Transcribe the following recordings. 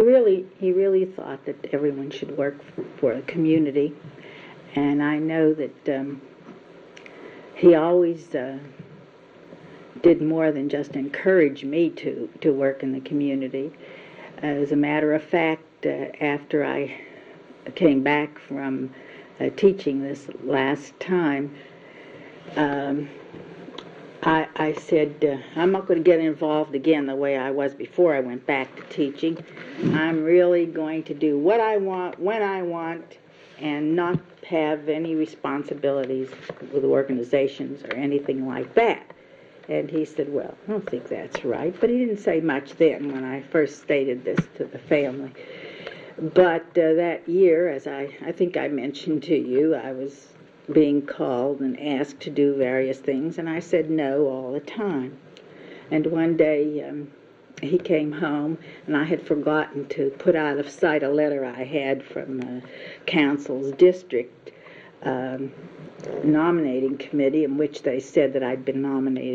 he really thought that everyone should work for the community, and I know that he always did more than just encourage me to work in the community. As a matter of fact, after I came back from teaching this last time, I said, I'm not going to get involved again the way I was before I went back to teaching. I'm really going to do what I want, when I want, and not have any responsibilities with organizations or anything like that. And he said, well, I don't think that's right. But he didn't say much then when I first stated this to the family. But that year, as I think I mentioned to you, I was being called and asked to do various things, and I said no all the time. And one day he came home, and I had forgotten to put out of sight a letter I had from council's district nominating committee, in which they said that I'd been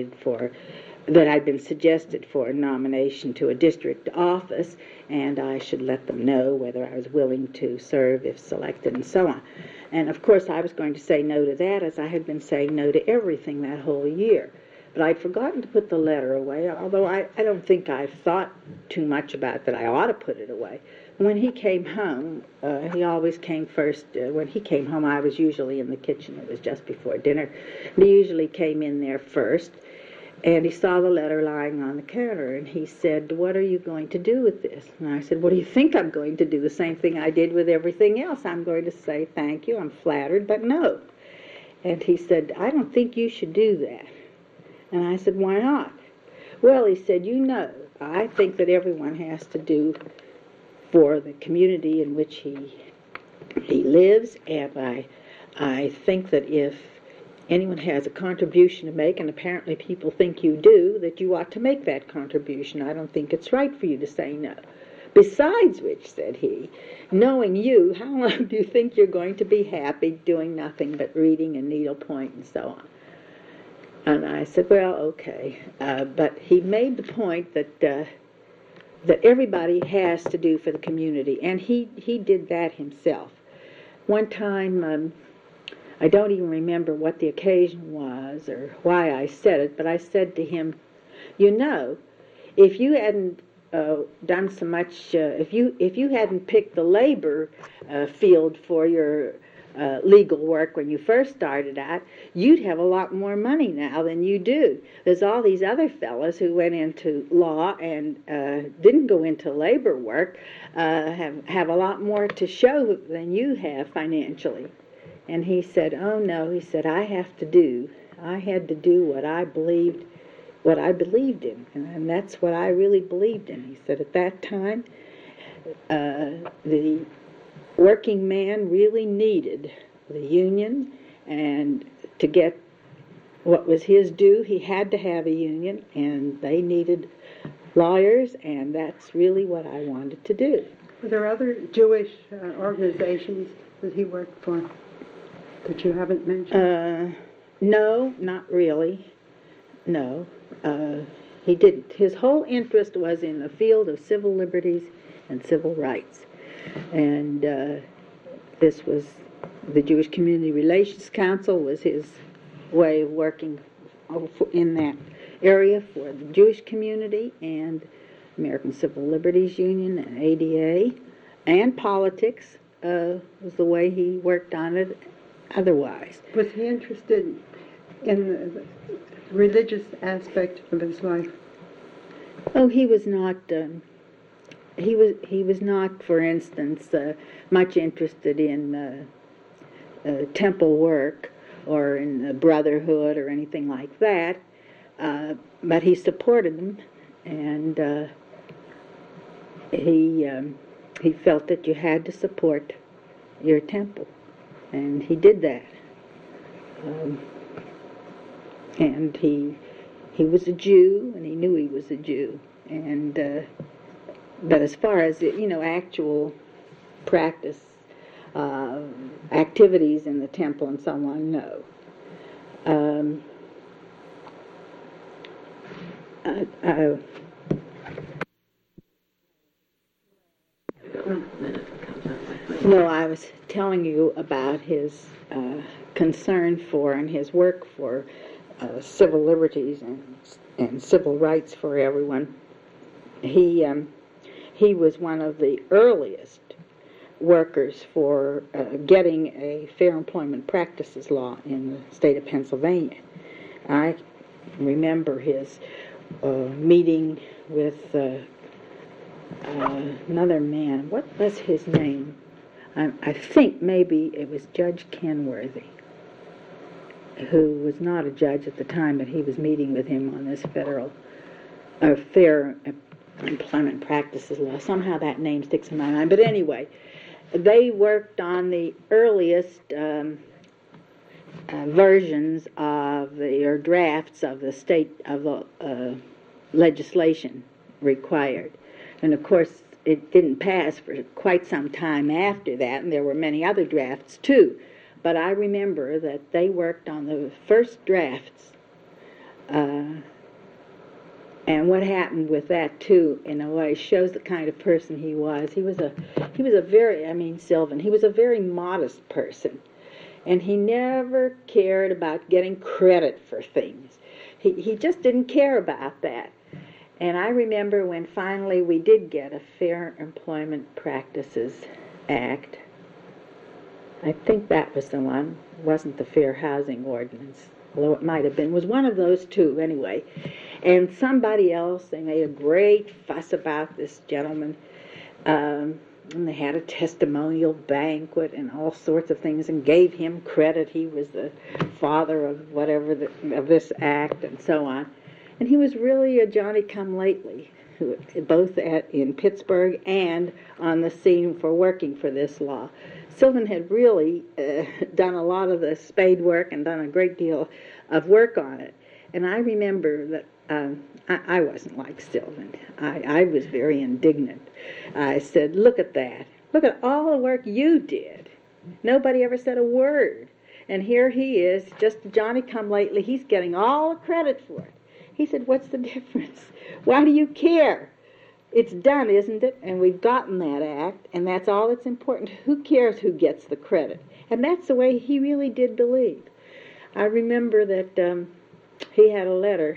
suggested for a nomination to a district office, and I should let them know whether I was willing to serve if selected and so on. And of course I was going to say no to that, as I had been saying no to everything that whole year. But I'd forgotten to put the letter away, although I don't think I thought too much about that I ought to put it away. When he came home, he always came first. When he came home, I was usually in the kitchen. It was just before dinner. And he usually came in there first. And he saw the letter lying on the counter, and he said, what are you going to do with this? And I said, what do you think I'm going to do? The same thing I did with everything else. I'm going to say thank you, I'm flattered, but no. And he said, I don't think you should do that. And I said, why not? Well, he said, I think that everyone has to do for the community in which he lives, and I think that if anyone has a contribution to make, and apparently people think you do, that you ought to make that contribution. I don't think it's right for you to say no. Besides which, said he, knowing you, how long do you think you're going to be happy doing nothing but reading and needlepoint and so on? And I said, well, okay. But he made the point that everybody has to do for the community, and he did that himself. One time, I don't even remember what the occasion was or why I said it, but I said to him, if you hadn't done so much, if you hadn't picked the labor field for your legal work when you first started out, you'd have a lot more money now than you do. There's all these other fellows who went into law and didn't go into labor work, have a lot more to show than you have financially. And he said, oh no, he said, I had to do what I believed in. And that's what I really believed in. He said, at that time, the working man really needed the union, and to get what was his due, he had to have a union, and they needed lawyers, and that's really what I wanted to do. Were there other Jewish organizations that he worked for that you haven't mentioned? No, not really. No, he didn't. His whole interest was in the field of civil liberties and civil rights. And this was the Jewish Community Relations Council was his way of working in that area for the Jewish community, and American Civil Liberties Union and ADA, and politics was the way he worked on it otherwise. Was he interested in the religious aspect of his life? Oh, he was not. He was not, for instance, much interested in temple work or in brotherhood or anything like that. But he supported them, and he felt that you had to support your temple, and he did that. And he was a Jew, and he knew he was a Jew, and but as far as actual practice, activities in the temple and so on, no. No, I was telling you about his concern for and his work for civil liberties and civil rights for everyone. He was one of the earliest workers for getting a Fair Employment Practices Law in the state of Pennsylvania. I remember his meeting with another man. What was his name? I think maybe it was Judge Kenworthy, who was not a judge at the time, but he was meeting with him on this federal Fair Employment Practices Law. Somehow that name sticks in my mind. But anyway, they worked on the earliest versions of or drafts of the state of the legislation required. And of course, it didn't pass for quite some time after that, and there were many other drafts too. But I remember that they worked on the first drafts. And what happened with that too, in a way, shows the kind of person he was. He was a very, Sylvan, he was a very modest person. And he never cared about getting credit for things. He just didn't care about that. And I remember when finally we did get a Fair Employment Practices Act. I think that was the one. It wasn't the Fair Housing Ordinance, although it might have been. It was one of those two anyway. And somebody else, they made a great fuss about this gentleman. And they had a testimonial banquet and all sorts of things and gave him credit. He was the father of whatever, of this act and so on. And he was really a Johnny-come-lately, both in Pittsburgh and on the scene for working for this law. Sylvan had really done a lot of the spade work and done a great deal of work on it. And I remember that I wasn't like Sylvan. I was very indignant. I said, look at that. Look at all the work you did. Nobody ever said a word. And here he is, just Johnny-come-lately. He's getting all the credit for it. He said, what's the difference? Why do you care? It's done, isn't it? And we've gotten that act, and that's all that's important. Who cares who gets the credit? And that's the way he really did believe. I remember that he had a letter.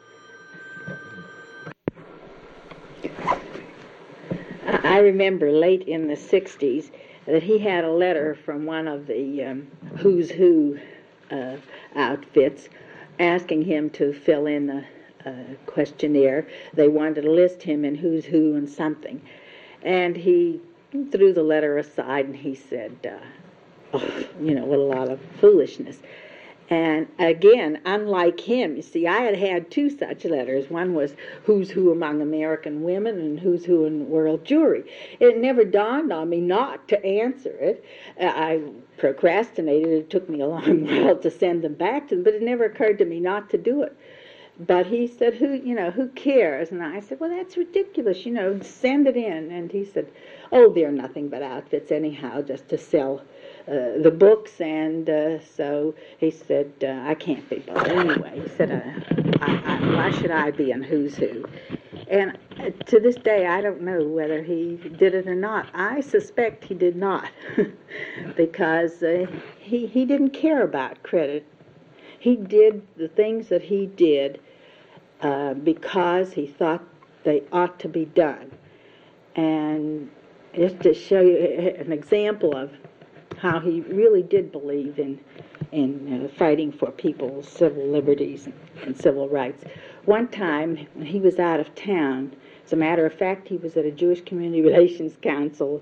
I remember late in the 60s that he had a letter from one of the Who's Who outfits asking him to fill in the questionnaire. They wanted to list him in Who's Who and something. And he threw the letter aside and he said, what a lot of foolishness. And again, unlike him, you see, I had two such letters. One was Who's Who Among American Women and Who's Who in World Jewry. It never dawned on me not to answer it. I procrastinated. It took me a long while to send them back to them, but it never occurred to me not to do it. But he said, who cares? And I said, well, that's ridiculous, send it in. And he said, oh, they're nothing but outfits anyhow, just to sell the books. And so he said, I can't be bothered anyway. He said, why should I be in Who's Who? And to this day, I don't know whether he did it or not. I suspect he did not, because he didn't care about credit. He did the things that he did because he thought they ought to be done. And just to show you an example of how he really did believe in fighting for people's civil liberties and civil rights. One time, when he was out of town, as a matter of fact, he was at a Jewish Community Relations Council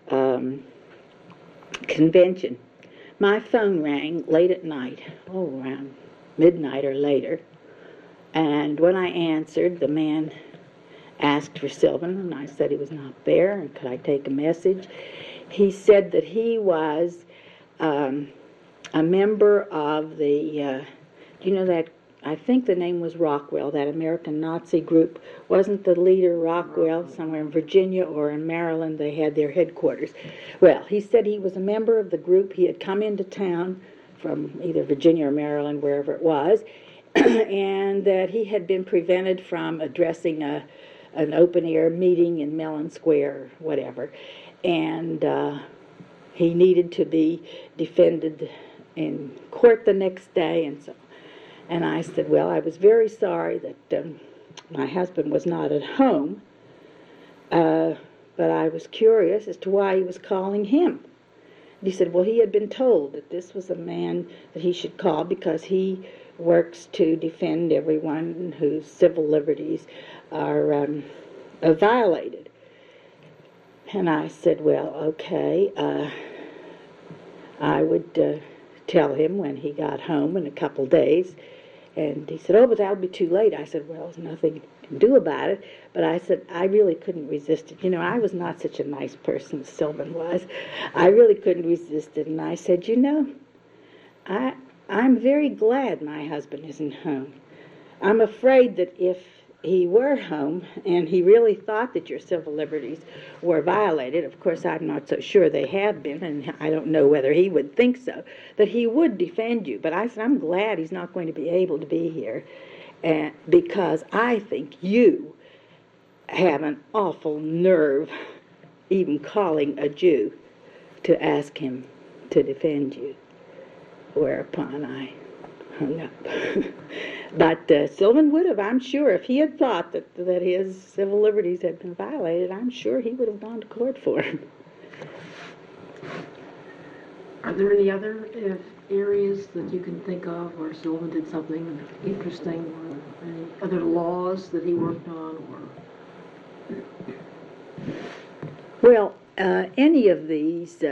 convention. My phone rang late at night, around midnight or later, and when I answered, the man asked for Sylvan, and I said he was not there, and could I take a message? He said that he was a member of the, that, I think the name was Rockwell, that American Nazi group. Wasn't the leader Rockwell somewhere in Virginia or in Maryland? They had their headquarters. Well, he said he was a member of the group. He had come into town from either Virginia or Maryland, wherever it was, and that he had been prevented from addressing an open-air meeting in Mellon Square or whatever. and he needed to be defended in court the next day, and so. And I said, well, I was very sorry that my husband was not at home, but I was curious as to why he was calling him. And he said, well, he had been told that this was a man that he should call because he works to defend everyone whose civil liberties are violated. And I said, well, okay, I would tell him when he got home in a couple days. And he said, oh, but that'll be too late. I said, well, there's nothing you can do about it. But I said, I really couldn't resist it. You know, I was not such a nice person as Sylvan was. I really couldn't resist it. And I said, you know, I'm very glad my husband isn't home. I'm afraid that if he were home and he really thought that your civil liberties were violated, of course I'm not so sure they have been, and I don't know whether he would think so, that he would defend you. But I said, I'm glad he's not going to be able to be here, because I think you have an awful nerve even calling a Jew to ask him to defend you. Whereupon I hung up. But Sylvan would have, I'm sure, if he had thought that his civil liberties had been violated, I'm sure he would have gone to court for him. Are there any other areas that you can think of where Sylvan did something interesting, or any other laws that he worked on? Well, any of these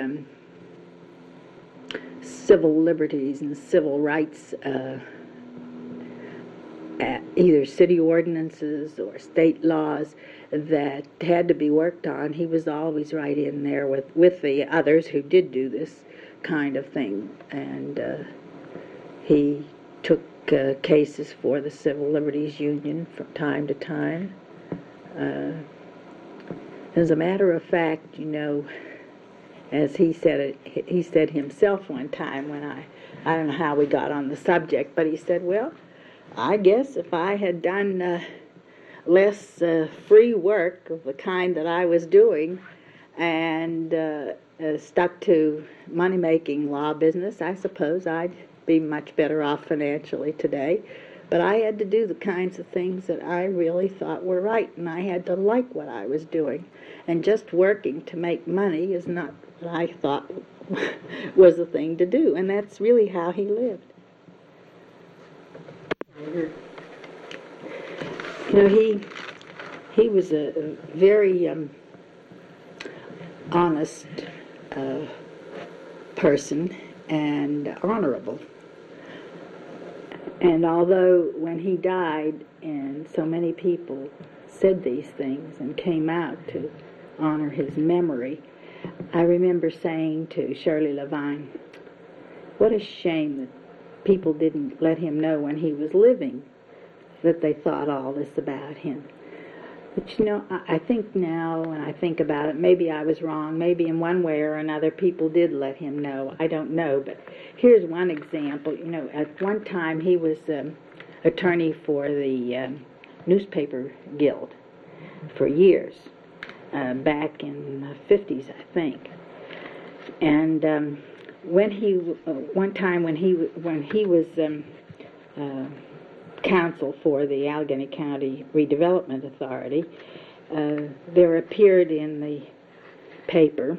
civil liberties and civil rights, either city ordinances or state laws that had to be worked on, he was always right in there with the others who did do this kind of thing. And he took cases for the Civil Liberties Union from time to time. As a matter of fact, you know, as he said himself one time when I don't know how we got on the subject, but he said, well, I guess if I had done less free work of the kind that I was doing and stuck to money-making law business, I suppose I'd be much better off financially today. But I had to do the kinds of things that I really thought were right, and I had to like what I was doing. And just working to make money is not what I thought was the thing to do, and that's really how he lived. You know, he was a very honest person and honorable. And although when he died and so many people said these things and came out to honor his memory, I remember saying to Shirley Levine, what a shame that people didn't let him know when he was living that they thought all this about him. But you know, I think now when I think about it, maybe I was wrong. Maybe in one way or another people did let him know. I don't know. But here's one example. You know, at one time he was attorney for the newspaper guild for years, back in the 50s, I think. And one time when he was counsel for the Allegheny County Redevelopment Authority, there appeared in the paper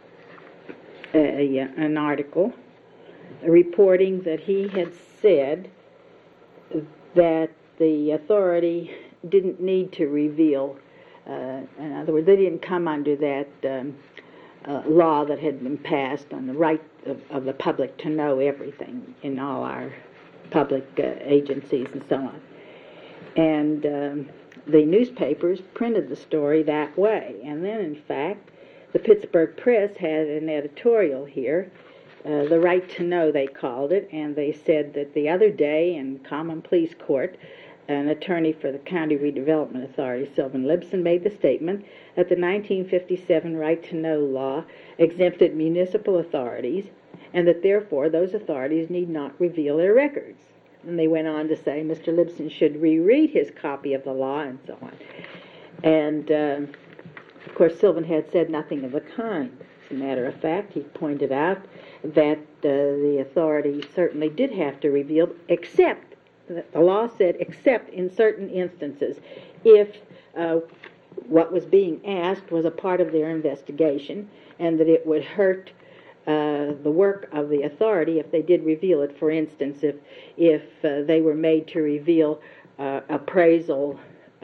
an article reporting that he had said that the authority didn't need to reveal, in other words, they didn't come under that law that had been passed on the right of the public to know everything in all our public agencies and so on. And the newspapers printed the story that way. And then, in fact, the Pittsburgh Press had an editorial here, the right to know they called it, and they said that the other day in Common Pleas Court, an attorney for the County Redevelopment Authority, Sylvan Libson, made the statement that the 1957 Right to Know law exempted municipal authorities and that therefore those authorities need not reveal their records. And they went on to say Mr. Libson should reread his copy of the law and so on. And of course, Sylvan had said nothing of the kind. As a matter of fact, he pointed out that the authority certainly did have to reveal, except, the law said, except in certain instances, if what was being asked was a part of their investigation and that it would hurt the work of the authority if they did reveal it. For instance, if they were made to reveal appraisal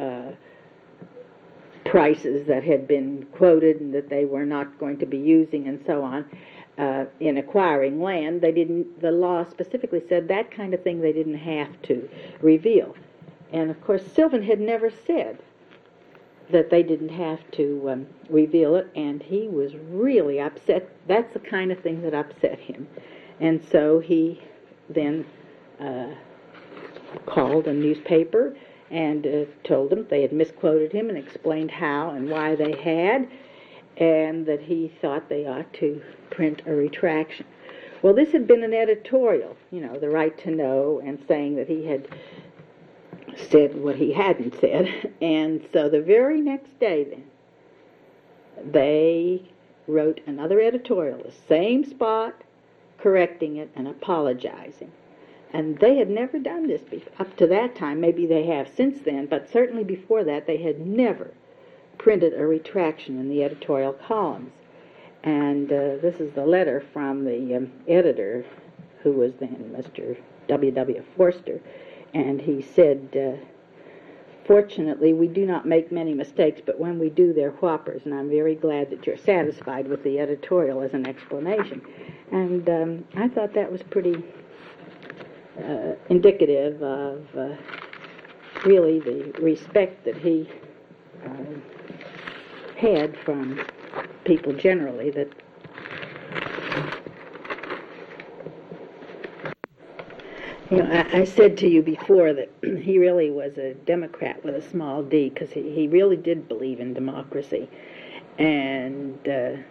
prices that had been quoted and that they were not going to be using and so on in acquiring land, the law specifically said that kind of thing they didn't have to reveal. And of course, Sylvan had never said that they didn't have to reveal it, and he was really upset. That's the kind of thing that upset him. And so he then called a newspaper and told them they had misquoted him and explained how and why they had, and that he thought they ought to print a retraction. Well, this had been an editorial, the right to know, and saying that he had said what he hadn't said. And so the very next day then, they wrote another editorial, the same spot, correcting it and apologizing. And they had never done this before. Up to that time, maybe they have since then, but certainly before that, they had never printed a retraction in the editorial columns. And this is the letter from the editor, who was then Mr. W.W. Forster. And he said, fortunately, we do not make many mistakes, but when we do, they're whoppers, and I'm very glad that you're satisfied with the editorial as an explanation. And I thought that was pretty indicative of really the respect that he had from people generally. That I said to you before that he really was a Democrat with a small d, because he really did believe in democracy. And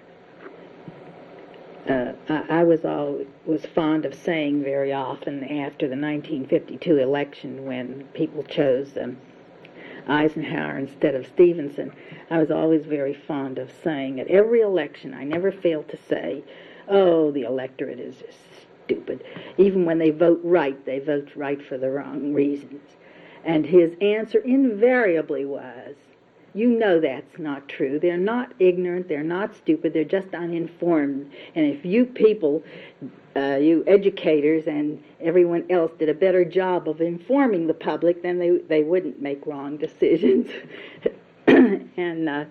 I was fond of saying very often after the 1952 election, when people chose Eisenhower instead of Stevenson, I was always very fond of saying at every election, I never failed to say, oh, the electorate is just stupid. Even when they vote right, they vote right for the wrong reasons. And his answer invariably was, you know that's not true. They're not ignorant, they're not stupid, they're just uninformed. And if you people, you educators and everyone else did a better job of informing the public, then they wouldn't make wrong decisions. And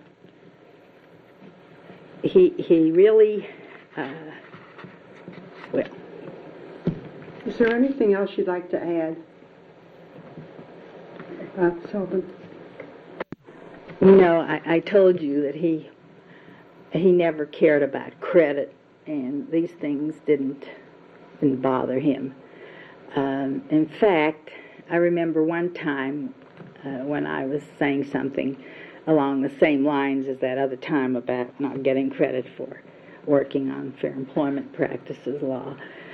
he really, well. Is there anything else you'd like to add about Sylvan? No, I told you that he never cared about credit, and these things didn't bother him. In fact, I remember one time when I was saying something along the same lines as that other time about not getting credit for working on Fair Employment Practices law.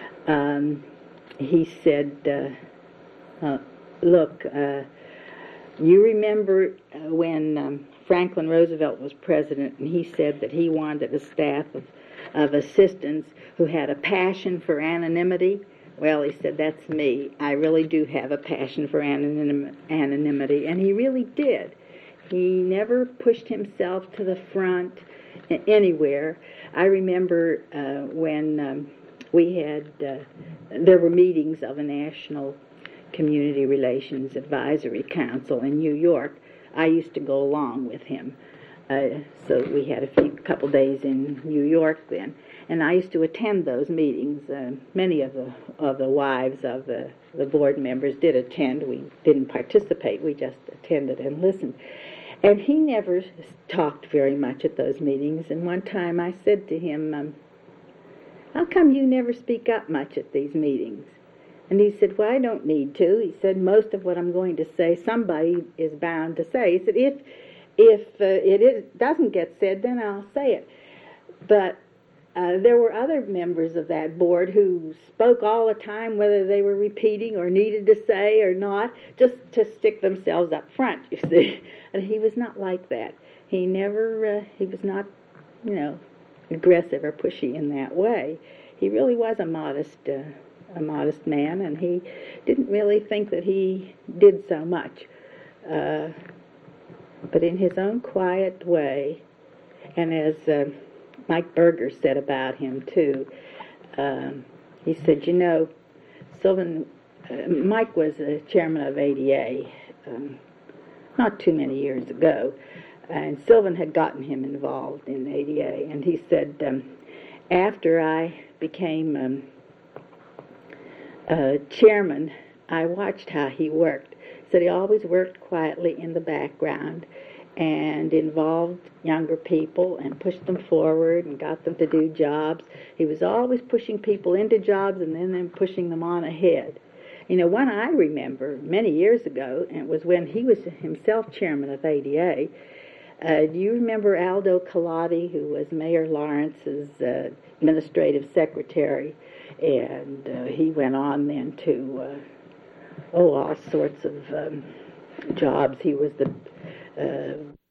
He said, look, you remember when Franklin Roosevelt was president, and he said that he wanted a staff of assistants who had a passion for anonymity? Well, he said, that's me. I really do have a passion for anonymity, and he really did. He never pushed himself to the front anywhere. I remember when we had, there were meetings of a National Community Relations Advisory Council in New York. I used to go along with him. So we had a couple days in New York then, and I used to attend those meetings. Many of the wives of the board members did attend. We didn't participate. We just attended and listened. And he never talked very much at those meetings. And one time I said to him, how come you never speak up much at these meetings? And he said, well, I don't need to. He said, most of what I'm going to say, somebody is bound to say. He said, if it doesn't get said, then I'll say it. But there were other members of that board who spoke all the time, whether they were repeating or needed to say or not, just to stick themselves up front, you see. And he was not like that. he never, he was not, aggressive or pushy in that way. He really was a modest man, and he didn't really think that he did so much. But in his own quiet way, and as Mike Berger said about him too, he said, Sylvan, Mike was the chairman of ADA not too many years ago, and Sylvan had gotten him involved in ADA, and he said, after I became chairman, I watched how he worked. Said he always worked quietly in the background and involved younger people and pushed them forward and got them to do jobs. He was always pushing people into jobs and then pushing them on ahead. One I remember many years ago, and it was when he was himself chairman of ADA. Do you remember Aldo Colati, who was Mayor Lawrence's administrative secretary? And he went on then to, all sorts of jobs. He was the